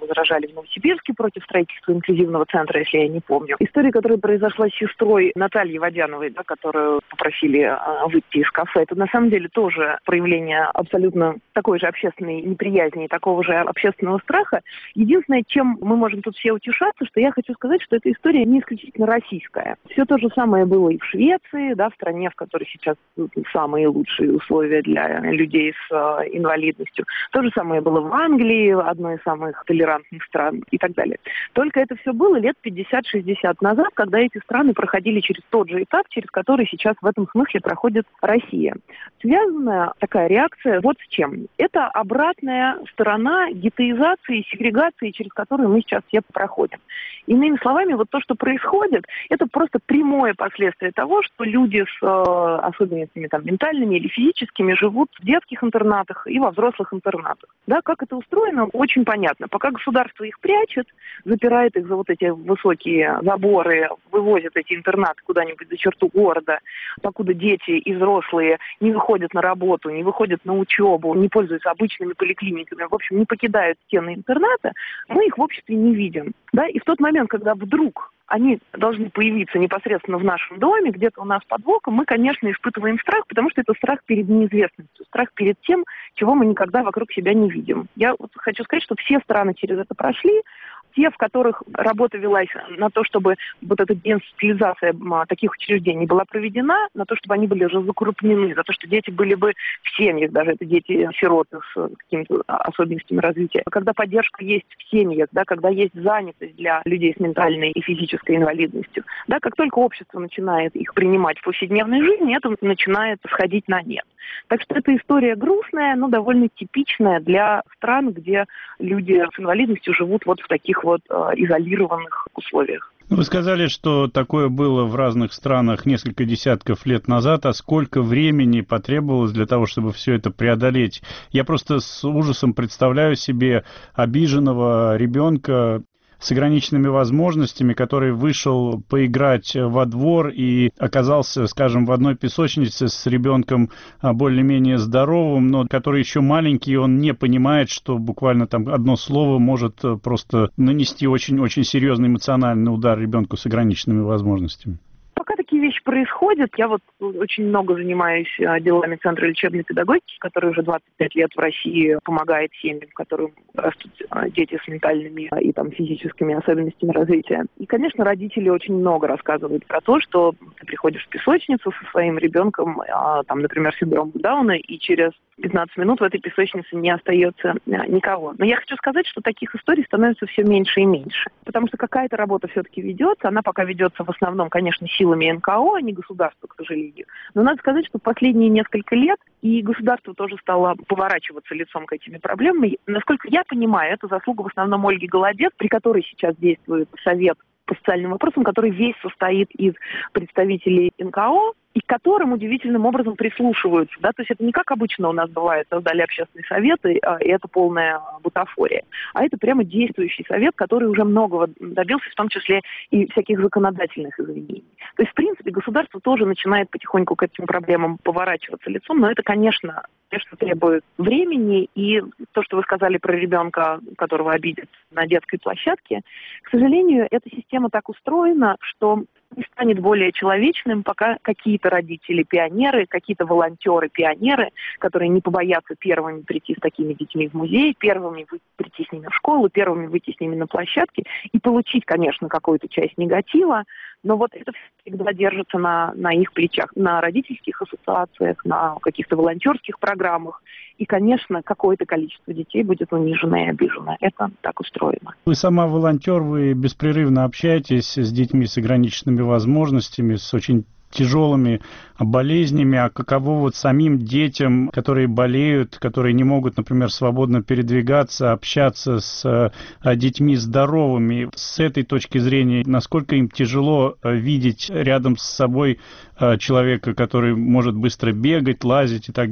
в Новосибирске против строительства инклюзивного центра, если я не помню. История, которая произошла с сестрой Натальи Водяновой, да, которую попросили выйти из кафе, это на самом деле тоже проявление абсолютно такой же общественной неприязни и такого же общественного страха. Единственное, чем мы можем тут все утешаться, что я хочу сказать, что эта история не исключительно российская. Все то же самое было и в Швеции, да, в стране, в которой сейчас самые лучшие условия для людей с инвалидностью. То же самое было в Англии, одной из самых толерантных стран и так далее. Только это все было лет 50-60 назад, когда эти страны проходили через тот же этап, через который сейчас в этом смысле проходит Россия. Связанная такая реакция вот с чем. Это обратная сторона геттоизации, сегрегации, через которую мы сейчас все проходим. Иными словами, вот то, что происходит, это просто прямое последствие того, что люди с особенностями там, ментальными или физическими живут в детских интернатах и во взрослых интернатах. Да, как это устроено, очень понятно. Пока государство их прячет, запирает их за вот эти высокие заборы, вывозит эти интернаты куда-нибудь за черту города, покуда дети и взрослые не выходят на работу, не выходят на учебу, не пользуются обычными поликлиниками, в общем, не покидают стены интерната, мы их в обществе не видим. Да? И в тот момент, когда вдруг они должны появиться непосредственно в нашем доме, где-то у нас под боком, мы, конечно, испытываем страх, потому что это страх перед неизвестностью, страх перед тем, чего мы никогда вокруг себя не видим. Я вот хочу сказать, что все страны через это прошли. Те, в которых работа велась на то, чтобы вот эта деинституализация таких учреждений была проведена, на то, чтобы они были разукрупнены, за то, что дети были бы в семьях, даже это дети-сироты с какими-то особенностями развития. Когда поддержка есть в семьях, да, когда есть занятость для людей с ментальной и физической инвалидностью, да, как только общество начинает их принимать в повседневной жизни, это начинает сходить на нет. Так что эта история грустная, но довольно типичная для стран, где люди с инвалидностью живут вот в таких вот изолированных условиях. Вы сказали, что такое было в разных странах несколько десятков лет назад, а сколько времени потребовалось для того, чтобы все это преодолеть? Я просто с ужасом представляю себе обиженного ребенка с ограниченными возможностями, который вышел поиграть во двор и оказался, скажем, в одной песочнице с ребенком более-менее здоровым, но который еще маленький, он не понимает, что буквально там одно слово может просто нанести очень-очень серьезный эмоциональный удар ребенку с ограниченными возможностями. Пока такие вещи происходят, я вот очень много занимаюсь делами Центра лечебной педагогики, который уже 25 лет в России помогает семьям, в которых растут дети с ментальными и там, физическими особенностями развития. И, конечно, родители очень много рассказывают про то, что ты приходишь в песочницу со своим ребенком, там, например, синдром Дауна, и через 15 минут в этой песочнице не остается никого. Но я хочу сказать, что таких историй становится все меньше и меньше. Потому что какая-то работа все-таки ведется, она пока ведется в основном, конечно, силами НКО, а не государства, к сожалению. Но надо сказать, что в последние несколько лет и государство тоже стало поворачиваться лицом к этим проблемам. И, насколько я понимаю, это заслуга в основном Ольги Голодец, при которой сейчас действует совет по социальным вопросам, который весь состоит из представителей НКО, и к которым удивительным образом прислушиваются. Да? То есть это не как обычно у нас бывает, создали общественные советы, и это полная бутафория. А это прямо действующий совет, который уже многого добился, в том числе и всяких законодательных изменений. То есть, в принципе, государство тоже начинает потихоньку к этим проблемам поворачиваться лицом, но это, конечно, требует времени. И то, что вы сказали про ребенка, которого обидят на детской площадке, к сожалению, эта система так устроена, что не станет более человечным, пока какие-то родители-пионеры, какие-то волонтеры-пионеры, которые не побоятся первыми прийти с такими детьми в музей, первыми прийти с ними в школу, первыми выйти с ними на площадке и получить, конечно, какую-то часть негатива, но вот это всегда держится на их плечах, на родительских ассоциациях, на каких-то волонтерских программах. И, конечно, какое-то количество детей будет унижено и обижено. Это так устроено. Вы сама волонтер, вы беспрерывно общаетесь с детьми с ограниченными возможностями, с очень тяжелыми болезнями, а каково вот самим детям, которые болеют, которые не могут, например, свободно передвигаться, общаться с детьми здоровыми. С этой точки зрения, насколько им тяжело видеть рядом с собой человека, который может быстро бегать, лазить и так далее?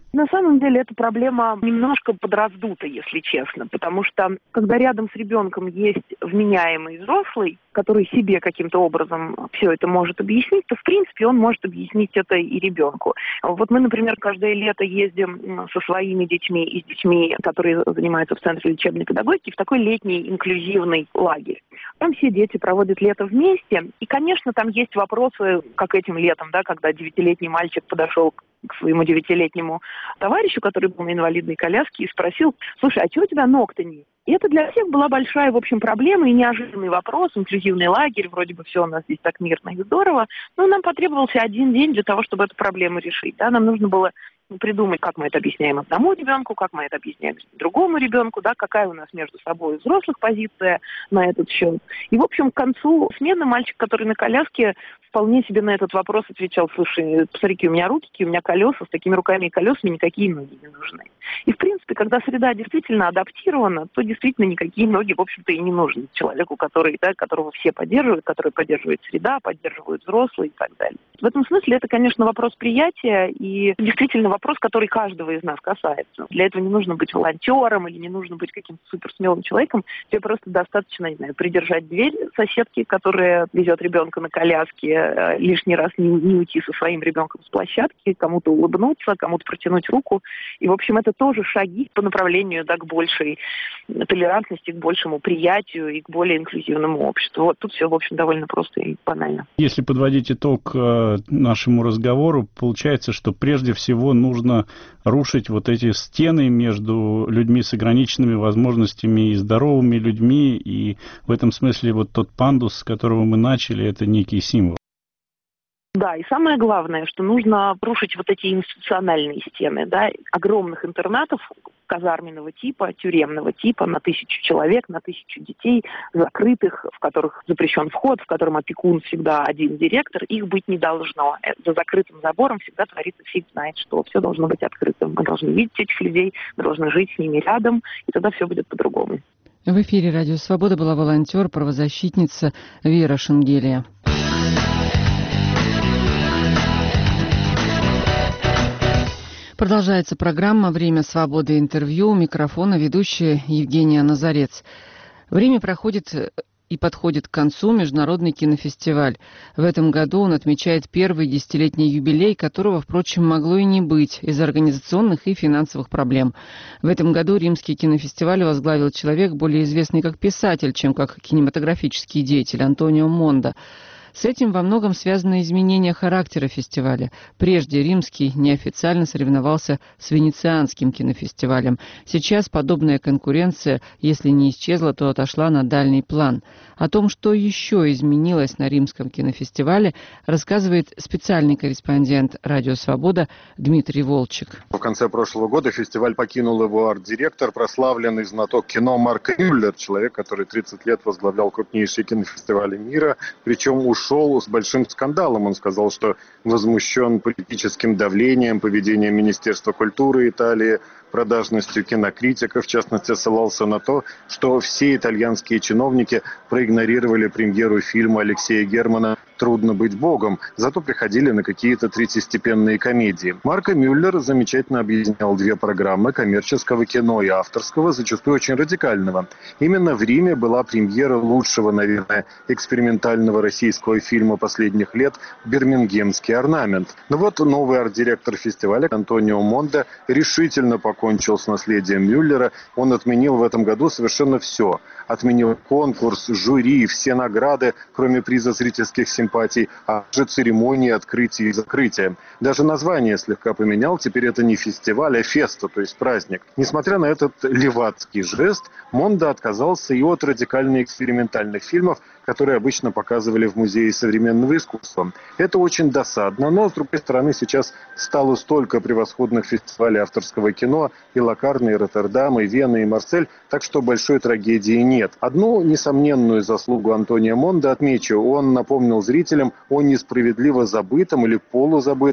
На самом деле эта проблема немножко подраздута, если честно, потому что когда рядом с ребенком есть вменяемый взрослый, который себе каким-то образом все это может объяснить, то, в принципе, он может объяснить это и ребенку. Вот мы, например, каждое лето ездим со своими детьми и с детьми, которые занимаются в Центре лечебной педагогики, в такой летний инклюзивный лагерь. Там все дети проводят лето вместе, и, конечно, там есть вопросы, как этим летом, да, когда 9-летний мальчик подошел к своему 9-летнему товарищу, который был на инвалидной коляске, и спросил: слушай, а чего у тебя ног-то нет? И это для всех была большая, в общем, проблема и неожиданный вопрос. Инклюзивный лагерь, вроде бы все у нас здесь так мирно и здорово, но нам потребовался один день для того, чтобы эту проблему решить. Да? Нам нужно было придумать, как мы это объясняем одному ребенку, как мы это объясняем другому ребенку, да, какая у нас между собой взрослых позиция на этот счет. И, в общем, к концу смены мальчик, который на коляске, вполне себе на этот вопрос отвечал: слушай, посмотри, у меня руки, у меня колеса, с такими руками и колесами никакие ноги не нужны. И, в принципе, когда среда действительно адаптирована, то действительно никакие ноги, в общем-то, и не нужны человеку, которого все поддерживают, который поддерживает среда, поддерживают взрослые и так далее. В этом смысле это, конечно, вопрос приятия и действительно вопрос, который каждого из нас касается. Для этого не нужно быть волонтером или не нужно быть каким-то суперсмелым человеком. Тебе просто достаточно, не знаю, придержать дверь соседки, которая везет ребенка на коляске, лишний раз не уйти со своим ребенком с площадки, кому-то улыбнуться, кому-то протянуть руку. И, в общем, это тоже шаги по направлению, да, к большей толерантности, к большему приятию и к более инклюзивному обществу. Вот тут все, в общем, довольно просто и банально. Если подводить итог нашему разговору, получается, что прежде всего нужно рушить вот эти стены между людьми с ограниченными возможностями и здоровыми людьми, и в этом смысле вот тот пандус, с которого мы начали, это некий символ. Да, и самое главное, что нужно рушить вот эти институциональные стены, да, огромных интернатов казарменного типа, тюремного типа, на 1000 человек, на 1000 детей, закрытых, в которых запрещен вход, в котором опекун всегда один директор, их быть не должно. За закрытым забором всегда творится фиг знает что. Все должно быть открытым. Мы должны видеть этих людей, мы должны жить с ними рядом, и тогда все будет по-другому. В эфире «Радио Свобода» была волонтер, правозащитница Вера Шенгелия. Продолжается программа «Время свободы» интервью. У микрофона ведущая Евгения Назарец. Время проходит и подходит к концу Международный кинофестиваль. В этом году он отмечает первый 10-летний юбилей, которого, впрочем, могло и не быть из-за организационных и финансовых проблем. В этом году Римский кинофестиваль возглавил человек, более известный как писатель, чем как кинематографический деятель, Антонио Мондо. С этим во многом связано изменение характера фестиваля. Прежде Римский неофициально соревновался с Венецианским кинофестивалем. Сейчас подобная конкуренция, если не исчезла, то отошла на дальний план. О том, что еще изменилось на Римском кинофестивале, рассказывает специальный корреспондент «Радио Свобода» Дмитрий Волчек. В конце прошлого года фестиваль покинул его арт-директор, прославленный знаток кино Марко Мюллер, человек, который 30 лет возглавлял крупнейшие кинофестивали мира, причем ушел с большим скандалом. Он сказал, что возмущен политическим давлением, поведением Министерства культуры Италии, продажностью кинокритиков. В частности, ссылался на то, что все итальянские чиновники проигнорировали премьеру фильма Алексея Германа «Трудно быть Богом», зато приходили на какие-то третьестепенные комедии. Марко Мюллер замечательно объединял две программы коммерческого кино и авторского, зачастую очень радикального. Именно в Риме была премьера лучшего, наверное, экспериментального российского фильма последних лет «Бирмингемский орнамент». Но вот новый арт-директор фестиваля Антонио Мондо решительно покончил с наследием Мюллера. Он отменил в этом году совершенно все. Отменил конкурс, жюри, все награды, кроме приза зрительских симпатий, а также церемонии открытия и закрытия. Даже название слегка поменял. Теперь это не фестиваль, а феста, то есть праздник. Несмотря на этот левацкий жест, Мондо отказался и от радикально-экспериментальных фильмов, которые обычно показывали в Музее современного искусства. Это очень досадно, но, с другой стороны, сейчас стало столько превосходных фестивалей авторского кино, и Локарно, и Роттердам, и Вена, и Марсель, так что большой трагедии нет. Одну несомненную заслугу Антонио Мондо отмечу. Он напомнил зрителям о несправедливо забытом или полузабытом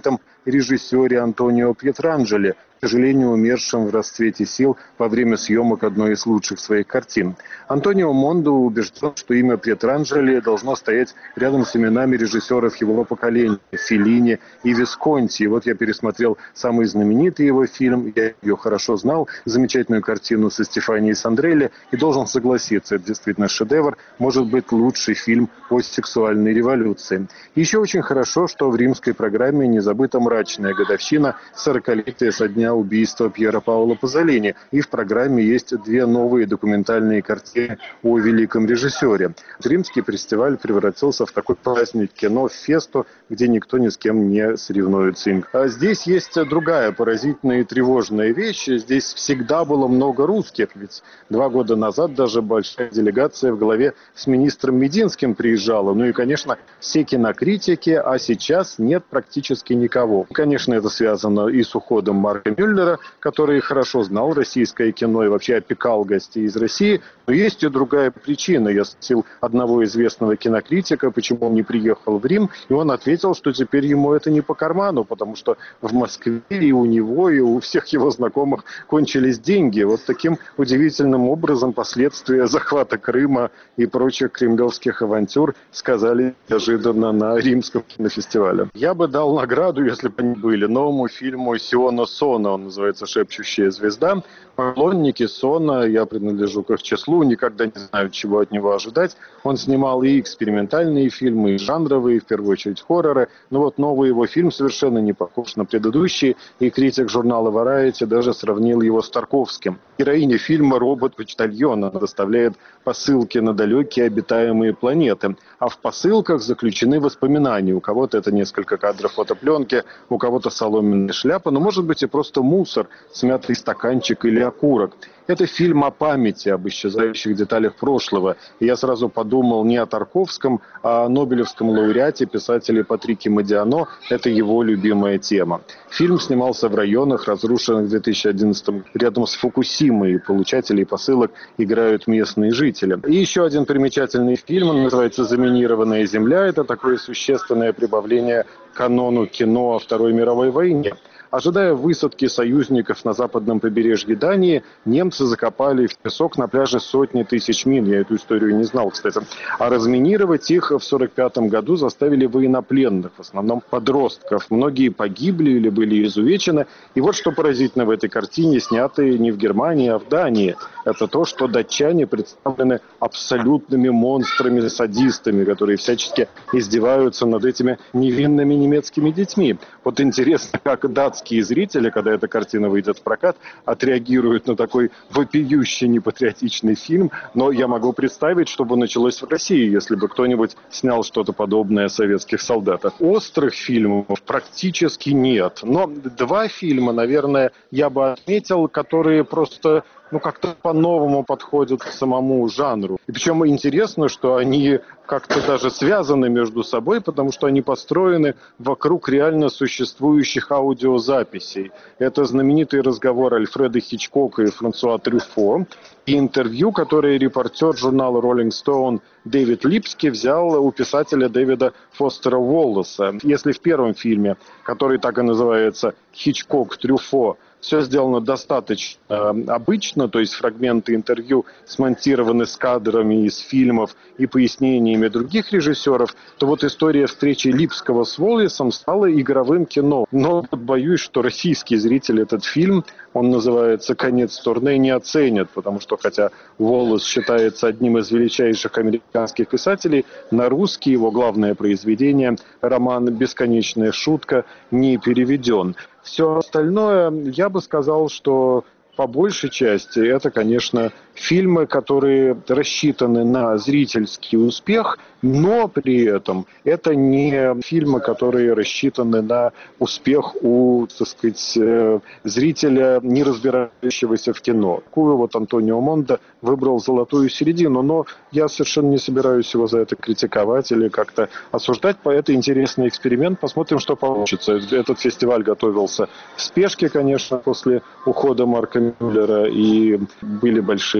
режиссере Антонио Пьетранджело, к сожалению, умершим в расцвете сил во время съемок одной из лучших своих картин. Антонио Мондо убежден, что имя Пьетранджело должно стоять рядом с именами режиссеров его поколения – Феллини и Висконти. И вот я пересмотрел самый знаменитый его фильм, я ее хорошо знал, замечательную картину со Стефанией Сандрелли, и должен согласиться, это действительно шедевр, может быть лучший фильм о сексуальной революции. Еще очень хорошо, что в римской программе не забыта мрачная годовщина 40-летия со дня убийства Пьера Паоло Пазолини. И в программе есть две новые документальные картины о великом режиссере. Римский фестиваль превратился в такой праздник кино, фесту, где никто ни с кем не соревнуется. А здесь есть другая поразительная и тревожная вещь. Здесь всегда было много русских. Ведь 2 года назад даже большая делегация в главе с министром Мединским приезжала. Ну и, конечно, все кинокритики, а сейчас нет практически никого. Конечно, это связано и с уходом Марка Мюллера, который хорошо знал российское кино и вообще опекал гостей из России. Но есть и другая причина. Я спросил одного известного кинокритика, почему он не приехал в Рим, и он ответил, что теперь ему это не по карману, потому что в Москве и у него, и у всех его знакомых кончились деньги. Вот таким удивительным образом последствия захвата Крыма и прочих кремлевских авантюр сказали неожиданно на Римском кинофестивале. Я бы дал награду, если бы они были, новому фильму Сиона Сона, он называется «Шепчущая звезда». Поклонники Сона, я принадлежу к их числу, никогда не знают, чего от него ожидать. Он снимал и экспериментальные фильмы, и жанровые, в первую очередь хорроры. Но вот новый его фильм совершенно не похож на предыдущий, и критик журнала Variety даже сравнил его с Тарковским. Героиня фильма робот-почтальон, она доставляет посылки на далекие обитаемые планеты. А в посылках заключены воспоминания. У кого-то это несколько кадров фотопленки, у кого-то соломенная шляпа, но может быть и просто мусор, смятый стаканчик или окурок. Это фильм о памяти, об исчезающих деталях прошлого. И я сразу подумал не о Тарковском, а о нобелевском лауреате, писателе Патрике Модиано. Это его любимая тема. Фильм снимался в районах, разрушенных в 2011-м, рядом с Фукусимой. И получателей посылок играют местные жители. И еще один примечательный фильм, он называется «Заминированная земля». Это такое существенное прибавление к канону кино о Второй мировой войне. Ожидая высадки союзников на западном побережье Дании, немцы закопали в песок на пляже сотни тысяч мин. Я эту историю не знал, кстати. А разминировать их в 1945 году заставили военнопленных, в основном подростков. Многие погибли или были изувечены. И вот что поразительно в этой картине, снятой не в Германии, а в Дании. Это то, что датчане представлены абсолютными монстрами-садистами, которые всячески издеваются над этими невинными немецкими детьми. Вот интересно, как датские зрители, когда эта картина выйдет в прокат, отреагируют на такой вопиющий непатриотичный фильм. Но я могу представить, что бы началось в России, если бы кто-нибудь снял что-то подобное о советских солдатах. Острых фильмов практически нет. Но 2 фильма, наверное, я бы отметил, которые просто как-то по-новому подходят к самому жанру. И причем интересно, что они как-то даже связаны между собой, потому что они построены вокруг реально существующих аудиозаписей. Это знаменитый разговор Альфреда Хичкока и Франсуа Трюфо, и интервью, которое репортер журнала Rolling Stone Дэвид Липски взял у писателя Дэвида Фостера Уоллеса. Если в первом фильме, который так и называется «Хичкок Трюфо», все сделано достаточно обычно, то есть фрагменты интервью смонтированы с кадрами из фильмов и пояснениями других режиссеров, то вот история встречи Липского с Уоллесом стала игровым кино. Но боюсь, что российские зрители этот фильм, он называется «Конец турне», не оценят, потому что хотя Уоллес считается одним из величайших американских писателей, на русский его главное произведение, роман «Бесконечная шутка», не переведен. Все остальное, я бы сказал, что по большей части это, конечно, фильмы, которые рассчитаны на зрительский успех, но при этом это не фильмы, которые рассчитаны на успех у, так сказать, зрителя, не разбирающегося в кино. Такую вот Антонио Мондо выбрал золотую середину, но я совершенно не собираюсь его за это критиковать или как-то осуждать. Это интересный эксперимент, посмотрим, что получится. Этот фестиваль готовился в спешке, конечно, после ухода Марка Мюллера, и были большие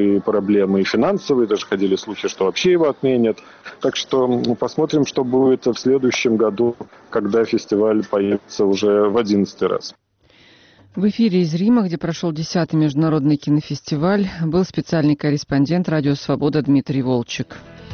были проблемы и финансовые, даже ходили слухи, что вообще его отменят. Так что посмотрим, что будет в следующем году, когда фестиваль появится уже в 11-й раз. В эфире из Рима, где прошел 10-й международный кинофестиваль, был специальный корреспондент «Радио Свобода» Дмитрий Волчек.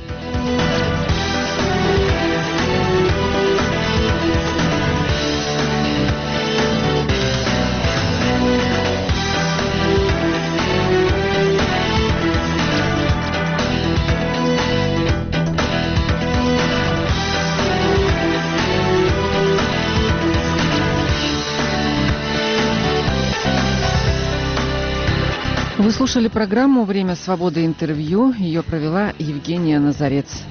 Вы слушали программу «Время свободы. Интервью». Ее провела Евгения Назарец.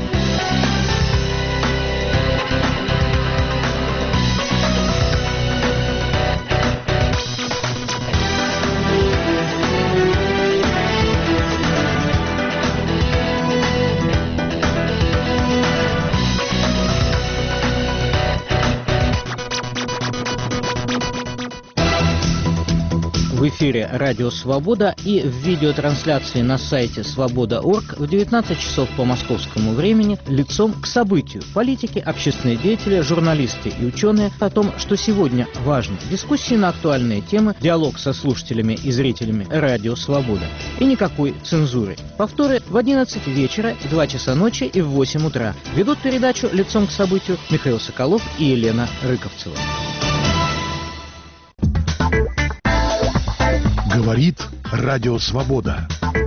В эфире «Радио Свобода» и в видеотрансляции на сайте свобода.орг в 19 часов по московскому времени лицом к событию. Политики, общественные деятели, журналисты и ученые о том, что сегодня важно. Дискуссии на актуальные темы, диалог со слушателями и зрителями «Радио Свобода». И никакой цензуры. Повторы в 11 вечера, 2 часа ночи и в 8 утра. Ведут передачу «Лицом к событию» Михаил Соколов и Елена Рыковцева. Говорит Радио Свобода.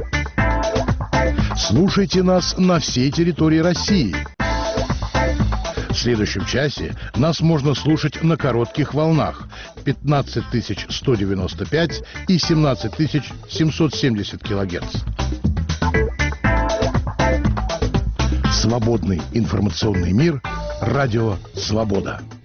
Слушайте нас на всей территории России. В следующем часе нас можно слушать на коротких волнах 15 195 и 17 770 килогерц. Свободный информационный мир. Радио Свобода.